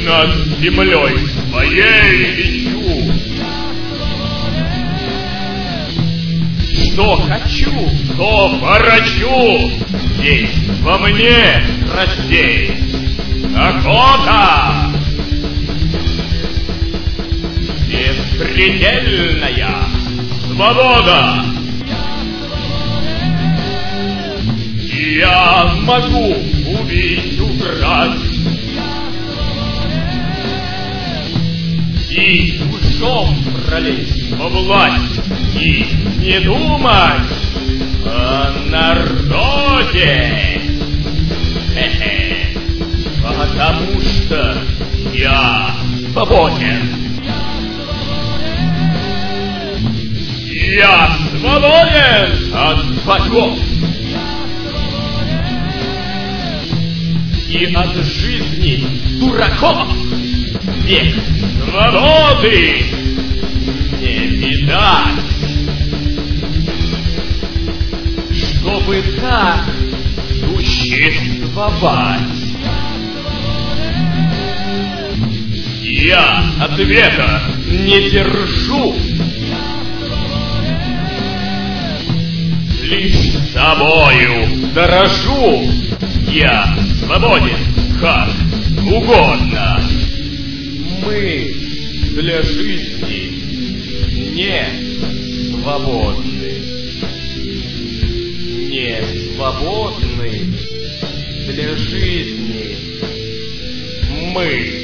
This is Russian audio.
над землей своей лечу. Что хочу, то ворочу, здесь во мне рассеет охота. Беспредельная свобода. Я могу убить, украсть и ушом пролезть во власть и не думать о народе. Потому что я свободен. Я свободен от богов и от жизни дураков. Век свободы не видать. Чтобы так существовать, я ответа не держу. Лишь собою дорожу. Я свободен как угодно. Мы для жизни не свободны. Не свободны для жизни мы.